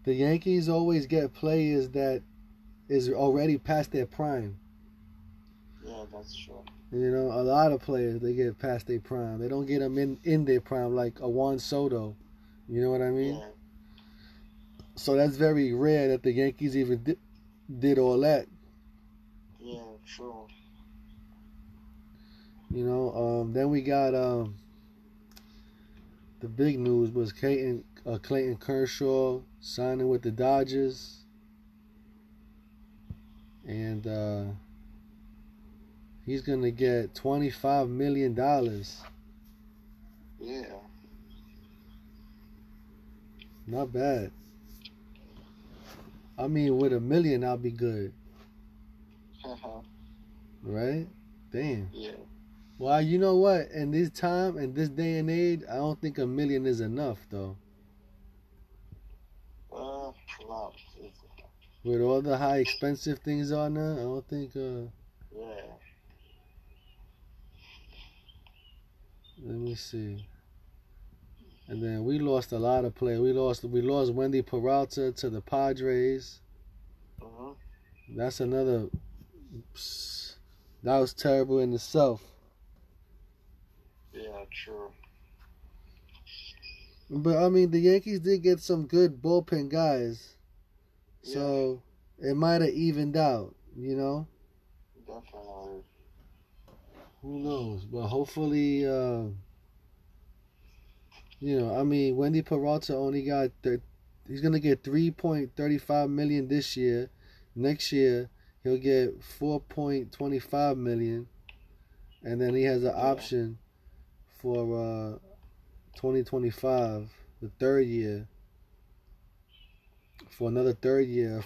The Yankees always get players that is already past their prime. Yeah, that's true. You know, a lot of players they get past their prime. They don't get them in their prime like a Juan Soto. You know what I mean? Yeah, So that's very rare that the Yankees even did all that. yeah, true. You know, then we got the big news was Clayton Kershaw signing with the Dodgers, and he's gonna get $25 million. Yeah. Not bad. I mean, with $1 million, I'll be good, right? Damn. Yeah. Well, you know what? In this time, in this day and age, I don't think $1 million is enough, though. No. With all the high expensive things are now, I don't think. Yeah. Let me see. And then we lost a lot of players. We lost Wendy Peralta to the Padres. That's another. That was terrible in itself. Yeah, true. But I mean, the Yankees did get some good bullpen guys, so it might have evened out. You know. Definitely. Who knows? But hopefully, you know, I mean, Wendy Peralta only got he's gonna get $3.35 million this year. Next year he'll get $4.25 million, and then he has an option for 2025, the third year, for another third year,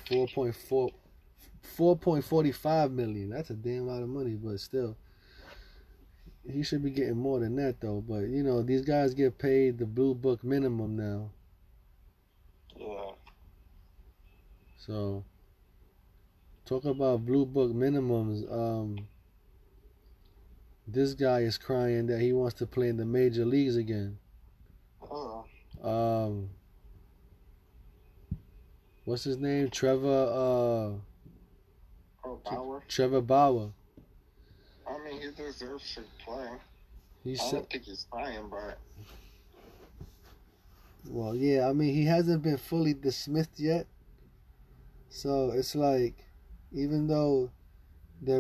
4.45 million. That's a damn lot of money, but still. He should be getting more than that though, but you know, these guys get paid the blue book minimum now. Yeah. So talk about blue book minimums. This guy is crying that he wants to play in the major leagues again. What's his name? Trevor Bauer? Trevor Bauer. I mean, he deserves to play. I don't think he's playing, but. Well, yeah, I mean, he hasn't been fully dismissed yet. So it's like, even though he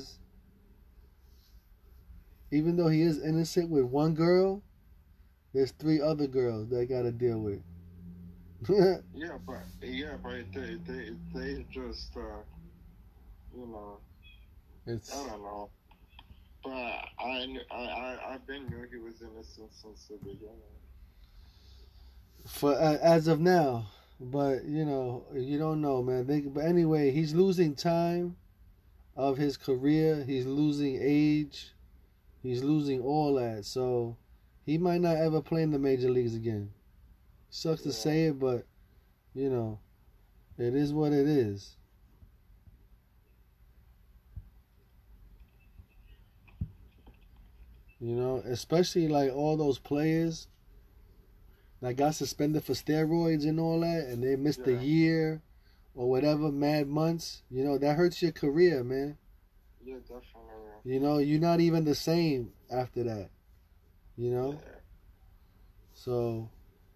is innocent with one girl, there's 3 other girls that got to deal with. yeah, but they just you know, it's, I don't know. But I've been knew he was innocent since the beginning. For as of now, but you know, you don't know, man. But anyway, he's losing time of his career. He's losing age. He's losing all that. So he might not ever play in the major leagues again. Sucks to say it, but you know, it is what it is. You know, especially like all those players that got suspended for steroids and all that, and they missed a year or whatever, mad months. You know, that hurts your career, man. Yeah, definitely. You know, you're not even the same after that. You know? Yeah. So,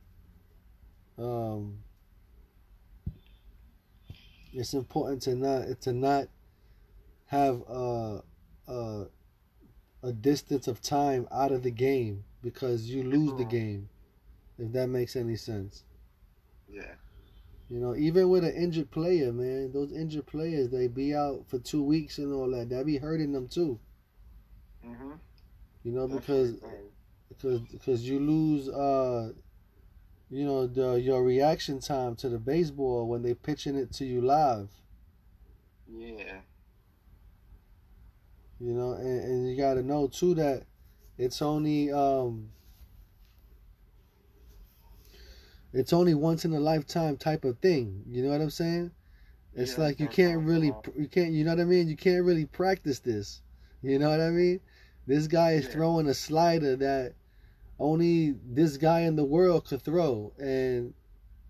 it's important to not have a distance of time out of the game because you lose the game, if that makes any sense. Yeah. You know, even with an injured player, man, those injured players, they be out for 2 weeks and all that. That be hurting them too. You know, because you lose, you know, your reaction time to the baseball when they pitching it to you live. Yeah. You know, and you got to know too that it's only once in a lifetime type of thing. You know what I'm saying? It's like you can't, you know what I mean? You can't really practice this. You know what I mean? This guy is throwing a slider that only this guy in the world could throw, and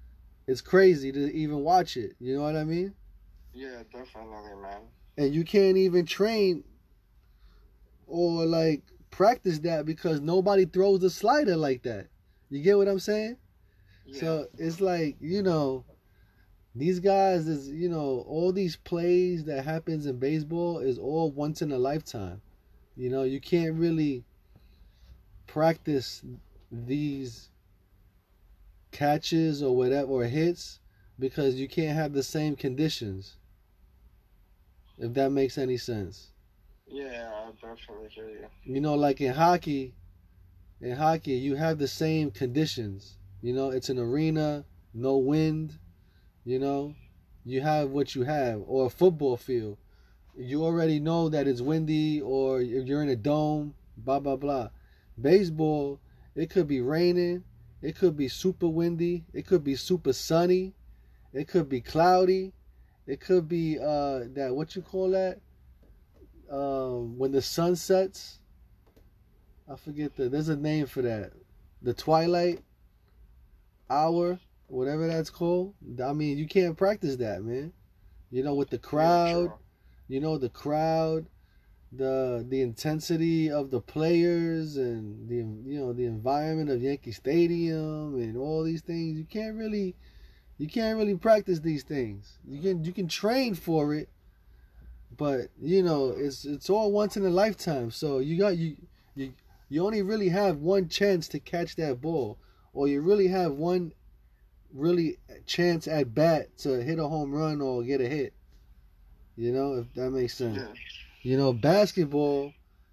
It's crazy to even watch it. You know what I mean? Yeah, definitely, man. And you can't even train or like practice that because nobody throws a slider like that. You get what I'm saying? Yeah. So it's like, these guys is, all these plays that happens in baseball is all once in a lifetime. You can't really practice these catches or whatever or hits because you can't have the same conditions. If that makes any sense. Yeah, I definitely hear you. Like in hockey you have the same conditions. It's an arena, no wind, you have what you have. Or a football field. You already know that it's windy, or if you're in a dome, blah blah blah. Baseball, it could be raining, it could be super windy, it could be super sunny, it could be cloudy, it could be that, what you call that? When the sun sets, I forget there's a name for that. The twilight hour, whatever that's called. I mean, you can't practice that, man. With the crowd, the crowd, the intensity of the players, and the environment of Yankee Stadium and all these things. You can't really practice these things. You can train for it, but it's all once in a lifetime. So you only really have one chance to catch that ball, or you really have one really chance at bat to hit a home run or get a hit. If that makes sense. Yeah. Basketball,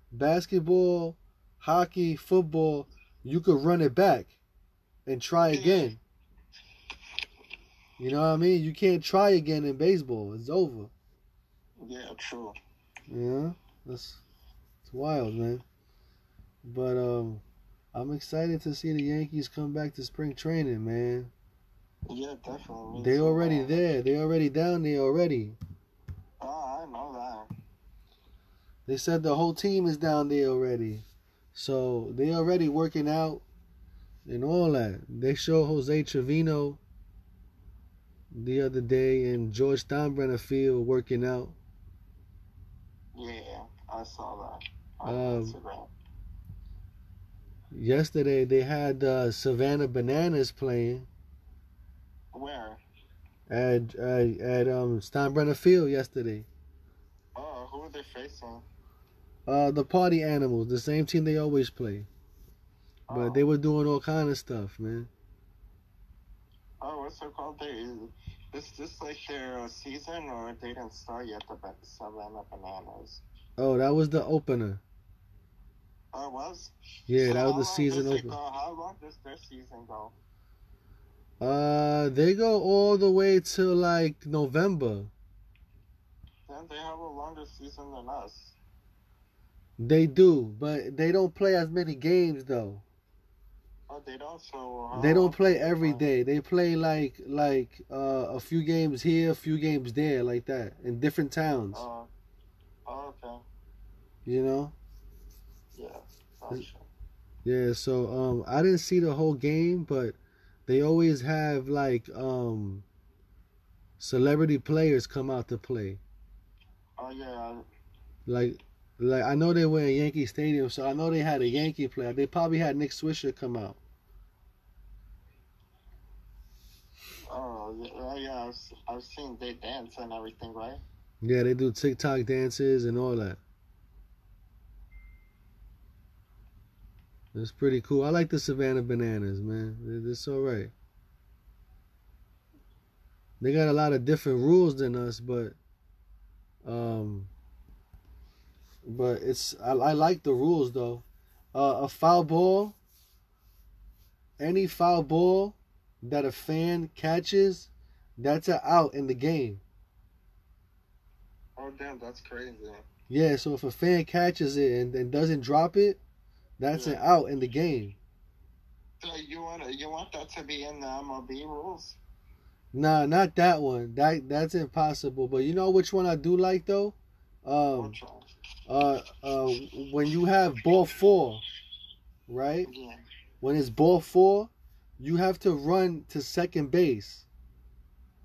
hockey, football, you could run it back and try again. You know what I mean? You can't try again in baseball. It's over. Yeah, true. Yeah, it's wild, man. But I'm excited to see the Yankees come back to spring training, man. Yeah, definitely. They already there. They already down there already. Oh, I know that. They said the whole team is down there already. So they already working out and all that. They showed Jose Trevino the other day in George Steinbrenner Field working out. Yeah, I saw that on Instagram. Yesterday they had Savannah Bananas playing. Where? At Steinbrenner Field yesterday. Oh, who are they facing? The Party Animals, the same team they always play. But they were doing all kind of stuff, man. Oh, what's it called? Is this like their season, or they didn't start yet, the Savannah Bananas? Oh, that was the opener. Oh, it was? Yeah, So that was the season opener. How long does their season go? They go all the way to like November. Then they have a longer season than us. They do, but they don't play as many games though. Oh, they don't. So they don't play every day. They play like a few games here, a few games there, like that, in different towns. Oh, okay. Yeah. Gotcha. Yeah. So I didn't see the whole game, but they always have like celebrity players come out to play. Oh yeah. Like I know they were in Yankee Stadium, so I know they had a Yankee player. They probably had Nick Swisher come out. Oh yeah. I've seen they dance and everything, right? Yeah, they do TikTok dances and all that. It's pretty cool. I like the Savannah Bananas, man. It's all right. They got a lot of different rules than us, but it's I like the rules though. A foul ball, any foul ball that a fan catches, that's an out in the game. Oh damn, that's crazy. Yeah, so if a fan catches it and doesn't drop it, that's an out in the game. So you want that to be in the MLB rules? Nah, not that one. That's impossible. But you know which one I do like though? When you have ball 4, right? Yeah. When it's ball 4, you have to run to second base.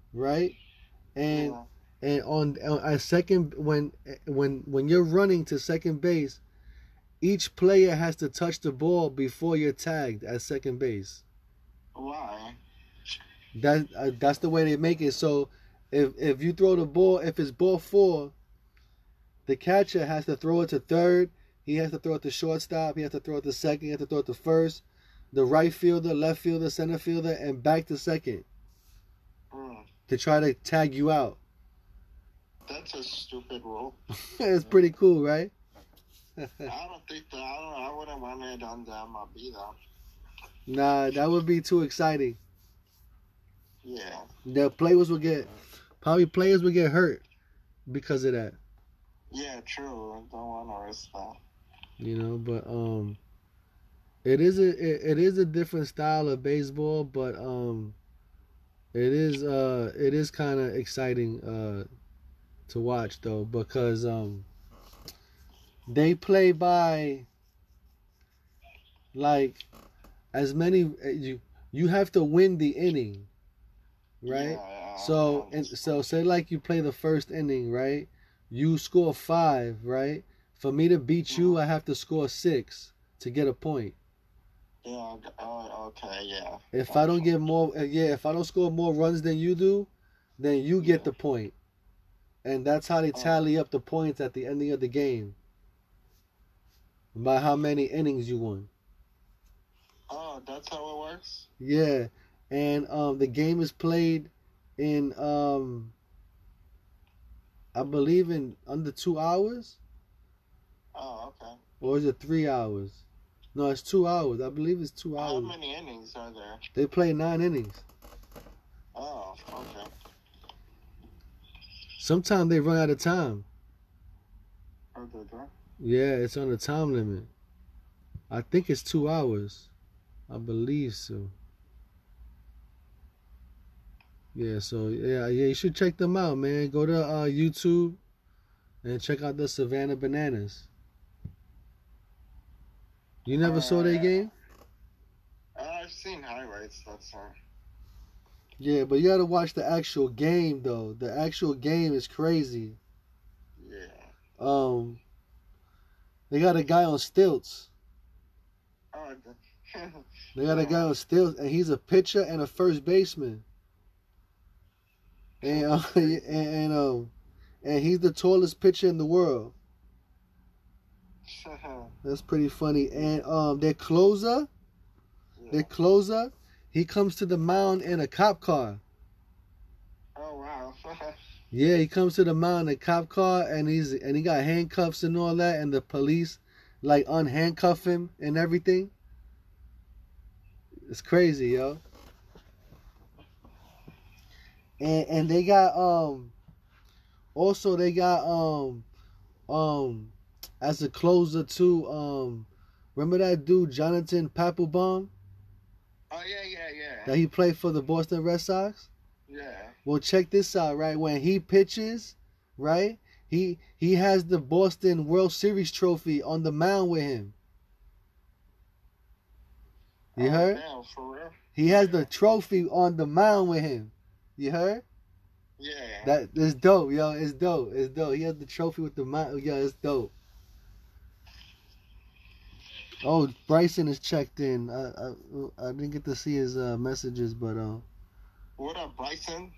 right? And Yeah. and on at second when you're running to second base, each player has to touch the ball before you're tagged at second base. Why? That's the way they make it. So if you throw the ball, if it's ball four, the catcher has to throw it to third. He has to throw it to shortstop. He has to throw it to second. He has to throw it to first. The right fielder, left fielder, center fielder, and back to second Mm. to try to tag you out. That's a stupid rule. It's pretty cool, right? I don't think that. I wouldn't want it on the MLB though. Nah, that would be too exciting. Yeah. The players would get hurt because of that. Yeah, true. I don't want to risk that. But it is a different style of baseball, but it is kind of exciting to watch though, because they play by like as many you have to win the inning, right? Yeah. So say like you play the first inning, right? You score 5, right? For me to beat you, I have to score 6 to get a point. Yeah. Okay. Yeah. If I don't get more, if I don't score more runs than you do, then you get the point. And that's how they tally up the points at the ending of the game. By how many innings you won. Oh, that's how it works? Yeah. And the game is played in I believe in under 2 hours. Oh, okay. Or is it 3 hours? No, it's 2 hours. I believe it's 2 hours. How many innings are there? They play 9 innings. Oh, okay. Sometimes they run out of time. Oh, did they? Yeah, it's on a time limit. I think it's 2 hours. I believe so. Yeah, so you should check them out, man. Go to YouTube and check out the Savannah Bananas. You never saw their game? I've seen highlights, that's all. Yeah, but you gotta watch the actual game though. The actual game is crazy. Yeah. They got a guy on stilts. Oh, They got a guy on stilts, and he's a pitcher and a first baseman. And and he's the tallest pitcher in the world. That's pretty funny. And their closer, he comes to the mound in a cop car. Oh wow. Yeah, he comes to the mound in a cop car, and he got handcuffs and all that, and the police like unhandcuff him and everything. It's crazy, yo. And they got also they got as a closer too, remember that dude Jonathan Papelbon? Oh yeah. That he played for the Boston Red Sox? Yeah. Well, check this out, right? When he pitches, right? He has the Boston World Series trophy on the mound with him. You heard? Damn, for real? He has the trophy on the mound with him. You heard? Yeah. That's dope, yo. It's dope. He has the trophy with the mound. Yo, it's dope. Oh, Bryson is checked in. I didn't get to see his messages, but What up, Bryson?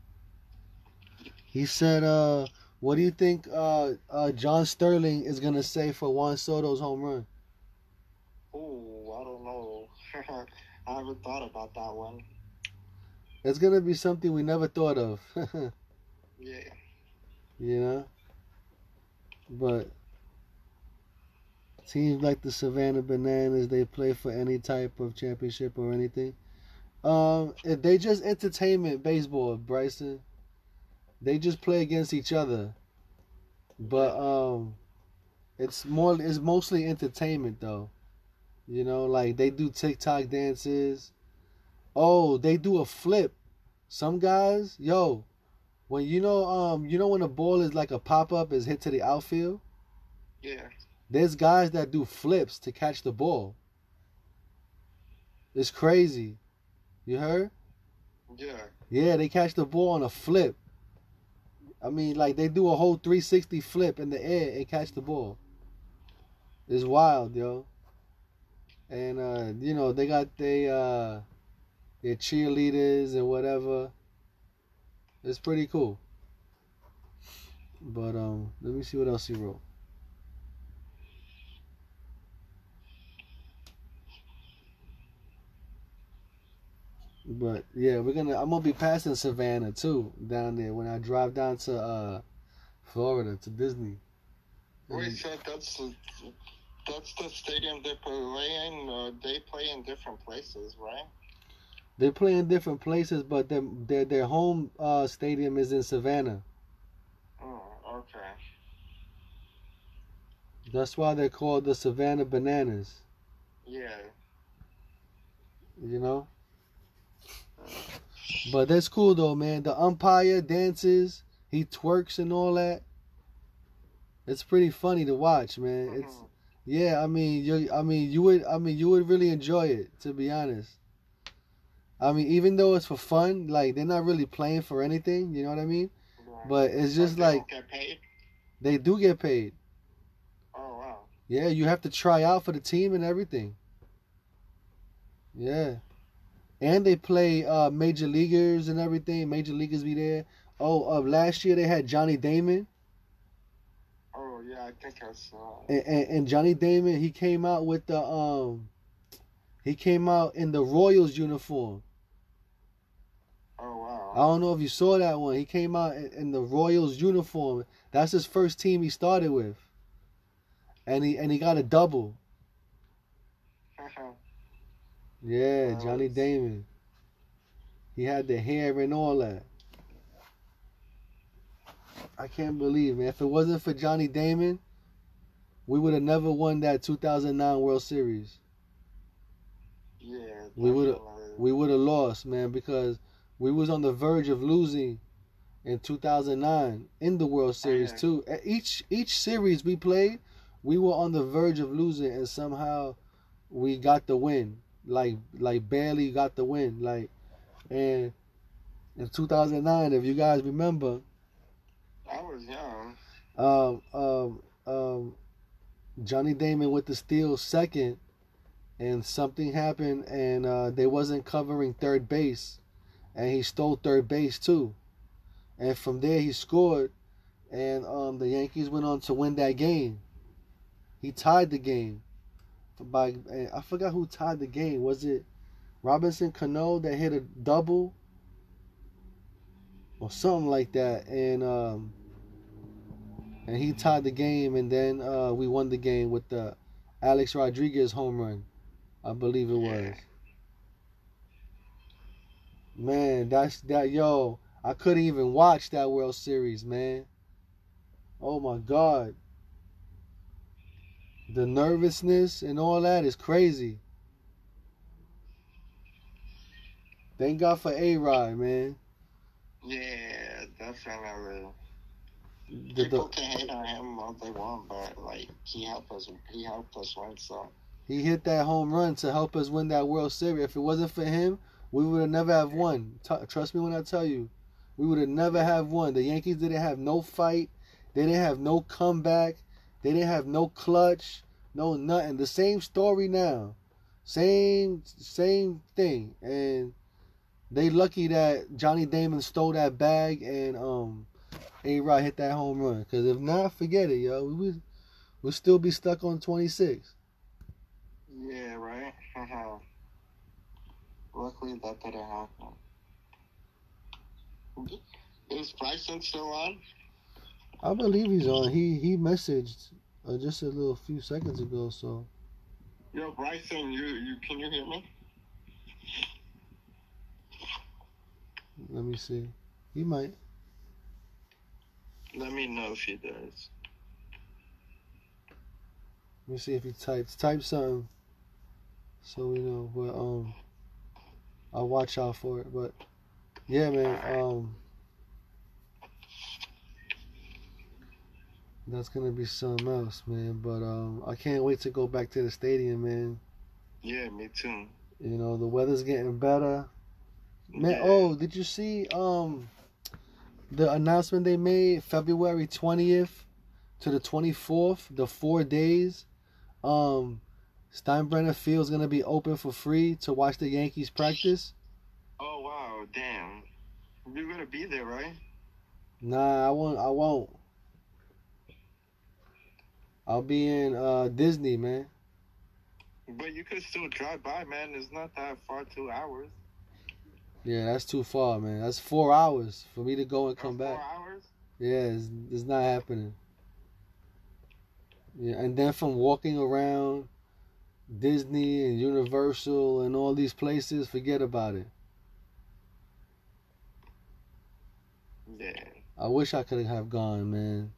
he said, what do you think John Sterling is gonna say for Juan Soto's home run? Oh, I don't know. I haven't thought about that one. It's gonna be something we never thought of. Yeah. You know? But teams like the Savannah Bananas, they play for any type of championship or anything. If they just entertainment baseball, Bryson. They just play against each other. But it's mostly entertainment though. You know, like they do TikTok dances. Oh, they do a flip. Some guys, yo, when you know when a ball is like a pop-up is hit to the outfield? Yeah. There's guys that do flips to catch the ball. It's crazy. You heard? Yeah. Yeah, they catch the ball on a flip. I mean, like they do a whole 360 flip in the air and catch the ball. It's wild, yo. And you know, they got their cheerleaders and whatever. It's pretty cool. But let me see what else he wrote. But yeah, I'm gonna be passing Savannah too down there when I drive down to Florida to Disney. Wait, so that's the stadium they play in. They play in different places, right? They play in different places, but their home stadium is in Savannah. Oh, okay. That's why they're called the Savannah Bananas. Yeah. You know. But that's cool though, man. The umpire dances, he twerks and all that. It's pretty funny to watch, man. It's yeah. You would really enjoy it, to be honest. I mean, even though it's for fun, like they're not really playing for anything. You know what I mean? Yeah. But it's just they like don't get paid. They do get paid. Oh wow. Yeah, you have to try out for the team and everything. Yeah. And they play major leaguers and everything. Major leaguers be there. Oh, last year they had Johnny Damon. Oh yeah, I think I saw. And Johnny Damon, he came out with he came out in the Royals uniform. Oh wow. I don't know if you saw that one. He came out in the Royals uniform. That's his first team he started with. And he got a double. Yeah, Johnny Damon. He had the hair and all that. I can't believe, man. If it wasn't for Johnny Damon, we would have never won that 2009 World Series. Yeah, we would have lost, man, because we was on the verge of losing in 2009 in the World Series too. Each series we played, we were on the verge of losing, and somehow we got the win. Like barely got the win. And in 2009, if you guys remember, I was young. Johnny Damon with the steal second, and something happened, and they wasn't covering third base, and he stole third base too, and from there he scored, and the Yankees went on to win that game. He tied the game by, I forgot who tied the game. Was it Robinson Cano that hit a double or something like that, and he tied the game, and then we won the game with the Alex Rodriguez home run, I believe it was. Man, yo, I couldn't even watch that World Series, man. Oh my God. The nervousness and all that is crazy. Thank God for A-Rod, man. Yeah, definitely. People can hate on him all they want, but like he helped us win. So he hit that home run to help us win that World Series. If it wasn't for him, we would have never have won. Trust me when I tell you, we would have never have won. The Yankees didn't have no fight. They didn't have no comeback. They didn't have no clutch. No nothing. The same story now. Same thing. And they lucky that Johnny Damon stole that bag and A-Rod hit that home run. Because if not, forget it, yo. We'll still be stuck on 26. Yeah, right? Luckily that didn't happen. Is Bryson still on? I believe he's on. He messaged just a little few seconds ago, so. Yo, Bryson, you can you hear me? Let me see. He might. Let me know if he does. Let me see if he types. Type something so we know. But I'll watch out for it. But yeah, man. That's gonna be something else, man. But I can't wait to go back to the stadium, man. Yeah, me too. You know, the weather's getting better. Man, Yeah. oh, did you see the announcement they made February 20th to the 24th, the 4 days? Steinbrenner Field's gonna be open for free to watch the Yankees practice. Oh wow, damn. You're gonna be there, right? Nah, I won't. I'll be in Disney, man. But you could still drive by, man. It's not that far, 2 hours. Yeah, that's too far, man. That's 4 hours for me to go and Or come 4 back. hours? Yeah, it's not happening. Yeah, and then from walking around Disney and Universal and all these places, forget about it. Yeah. I wish I could have gone, man.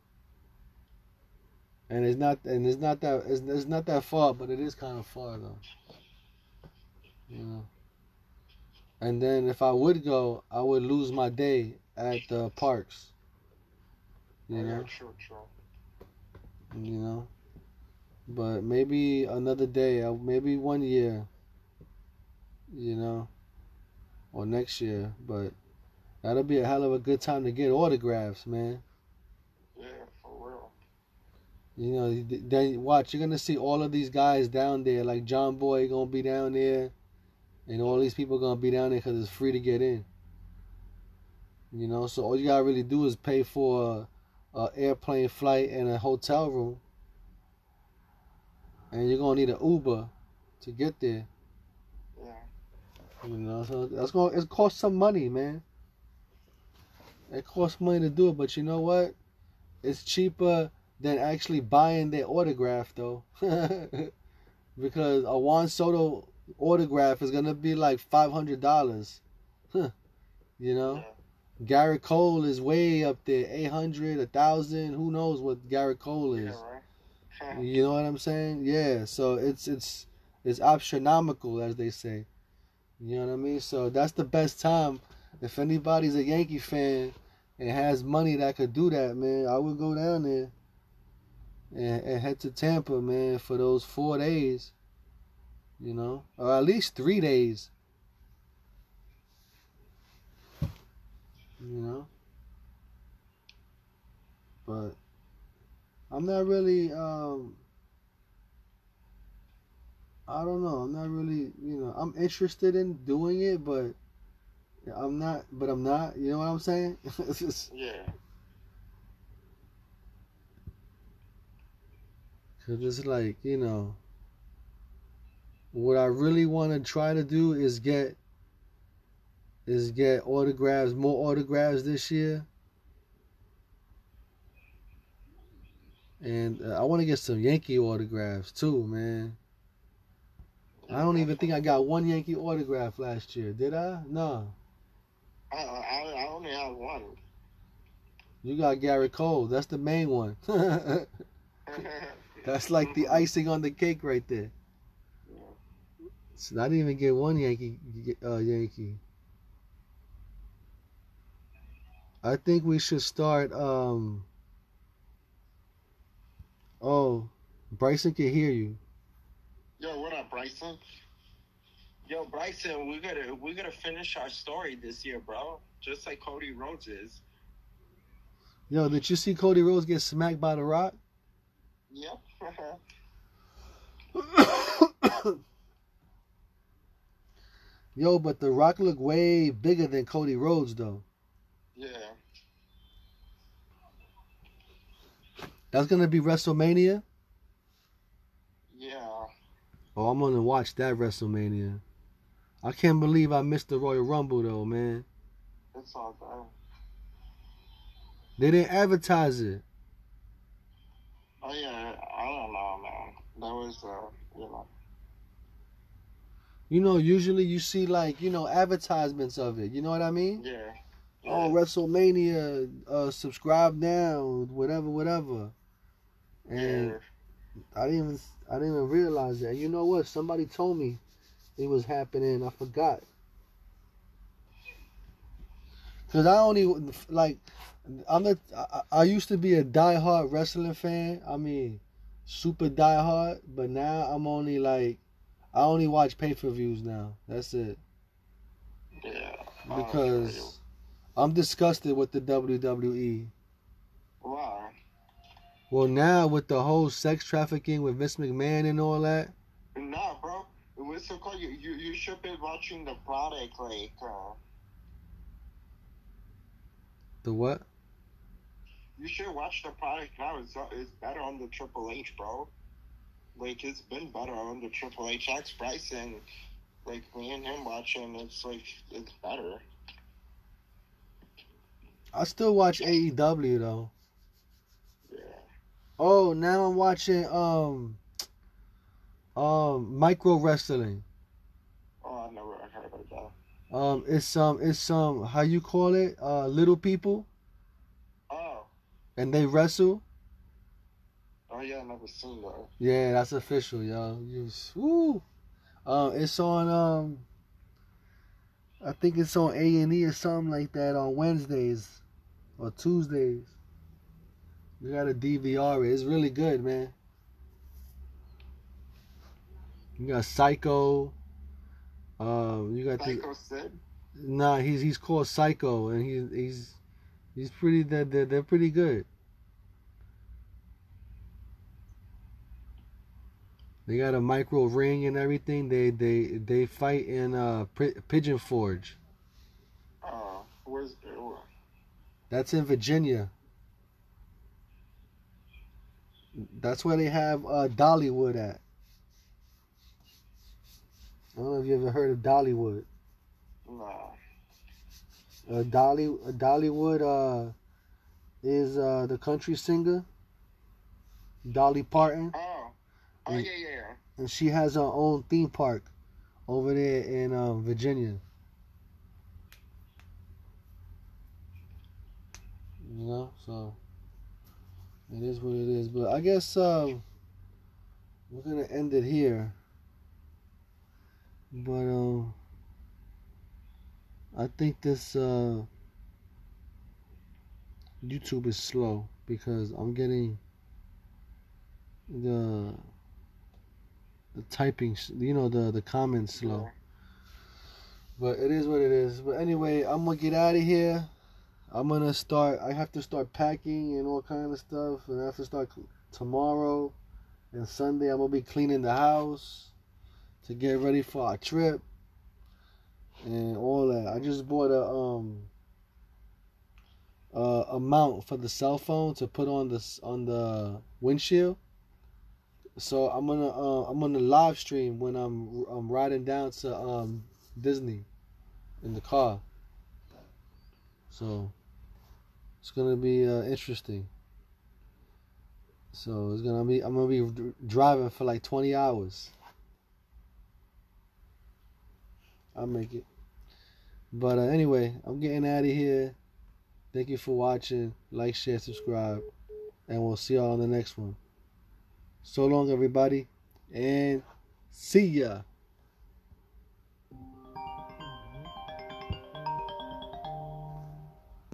And it's not that far, but it is kind of far though. You know. And then if I would go, I would lose my day at the parks. You know. Yeah, true. You know. But maybe another day, maybe 1 year. You know. Or next year, but that'll be a hell of a good time to get autographs, man. Yeah, for real. You know, then watch, you're gonna see all of these guys down there, like John Boy gonna be down there, and all these people gonna be down there because it's free to get in. You know, so all you gotta really do is pay for a airplane flight and a hotel room, and you're gonna need an Uber to get there. Yeah. You know, so it costs some money, man. It costs money to do it, but you know what? It's cheaper than actually buying their autograph, though. Because a Juan Soto autograph is gonna be like $500. You know, Yeah. Garrett Cole is way up there, 800, 1,000. Who knows what Garrett Cole is? Yeah, right. You know what I'm saying? Yeah. So it's astronomical, as they say. You know what I mean? So that's the best time. If anybody's a Yankee fan and has money that could do that, man, I would go down there and head to Tampa, man, for those 4 days. You know, or at least 3 days. You know, but I'm not really. I don't know. I'm not really. You know, I'm interested in doing it, but I'm not. But I'm not. You know what I'm saying? It's just, Yeah. cause it's like, you know, what I really want to try to do is get autographs, more autographs this year, and I want to get some Yankee autographs too, man. I don't even think I got one Yankee autograph last year. Did I? No. I only have one. You got Garrett Cole. That's the main one. That's like the icing on the cake right there. So I didn't even get one Yankee. I think we should start. Oh, Bryson can hear you. Yo, what up, Bryson? Yo, Bryson, we're gonna finish our story this year, bro. Just like Cody Rhodes is. Yo, did you see Cody Rhodes get smacked by The Rock? Yep. Yo, but The Rock looked way bigger than Cody Rhodes, though. Yeah. That's gonna be WrestleMania. Yeah. Oh, I'm gonna watch that WrestleMania. I can't believe I missed the Royal Rumble, though, man. It's all done. They didn't advertise it. Oh yeah, I don't know, man. That was you know. You know, usually you see like, advertisements of it. You know what I mean? Yeah. Oh, WrestleMania, subscribe now, whatever. And Yeah. I didn't even realize that. You know what? Somebody told me it was happening. I forgot. Cause I only like I used to be a diehard wrestling fan. I mean, super diehard. But now I'm only like I only watch pay-per-views now. That's it. Yeah. Because I'm disgusted with the WWE. Why? Well, now with the whole sex trafficking with Vince McMahon and all that. Nah, bro. What's it called? You should be watching the product, like, The what? you should watch the product now. It's better on the Triple H, bro. Like, it's been better on the Triple H X Price, and, like, me and him watching, it's, like, it's better. I still watch AEW, though. Yeah. Oh, now I'm watching, micro wrestling. Oh, I never heard of that. It's some, how you call it? Little people. Oh. And they wrestle. Oh, yeah, I never seen that. Yeah, that's official, yo. Woo. It's on, I think it's on A&E or something like that on Wednesdays or Tuesdays. You gotta DVR it. It's really good, man. You got Psycho. You got Psycho Sid? Nah, he's called Psycho, and he's pretty. They're pretty good. They got a micro ring and everything. They fight in Pigeon Forge. Where's That's in Virginia. That's where they have Dollywood at. I don't know if you ever heard of Dollywood. No. Dollywood is the country singer Dolly Parton. Oh, yeah. And she has her own theme park over there in Virginia. You know, so it is what it is. But I guess we're gonna end it here. But I think this YouTube is slow because I'm getting the typing, the comments slow. Yeah. But it is what it is. But anyway, I'm gonna get out of here. I have to start packing and all kind of stuff, and I have to start tomorrow and Sunday. I'm gonna be cleaning the house to get ready for our trip and all that. I just bought a mount for the cell phone to put on the windshield. So I'm gonna live stream when I'm riding down to Disney in the car. So it's gonna be interesting. So I'm gonna be driving for like 20 hours. I'll make it. But anyway, I'm getting out of here. Thank you for watching. Like, share, subscribe, and we'll see y'all on the next one. So long, everybody, and see ya.